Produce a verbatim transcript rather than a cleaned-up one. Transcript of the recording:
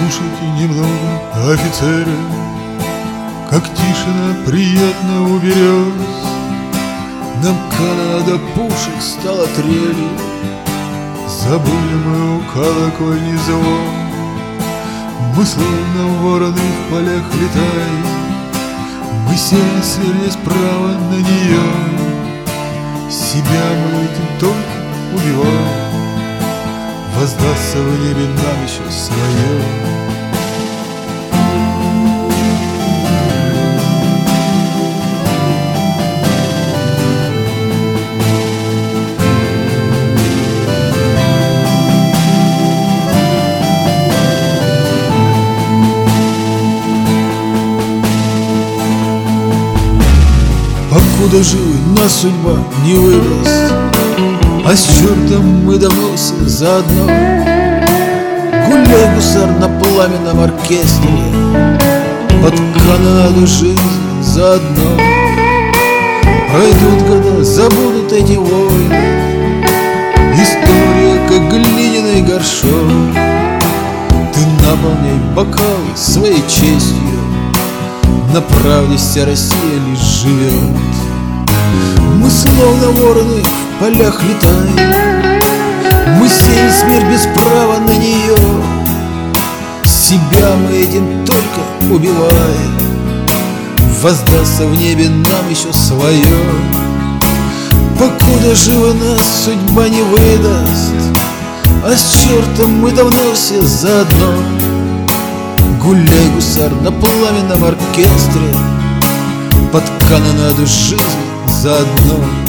Послушайте немного, офицеры, как тишина приятно у берез. Нам канонада пушек стала трелью, забыли мы у колокольни звон. Мы словно вороны в полях летаем, мы сели сверли справа на нее. Себя мы этим только убиваем, воздастся в небе нам еще свое. Покуда живы, нас судьба не выдаст, а с чертом мы давно все заодно. Гуляй, гусар, на пламенном оркестре, под канонаду жизни заодно. Пройдут года, забудут эти войны, история, как глиняный горшок. Ты наполняй бокалы своей честью, на правде вся Россия лишь живет. Мы словно вороны в полях летаем, мы сеем смерть без права на нее. Себя мы этим только убиваем, воздастся в небе нам еще свое. Покуда живы, нас судьба не выдаст, а с чертом мы давно все заодно. Гуляй, гусар, на пламенном оркестре, под канонаду жизни заодно.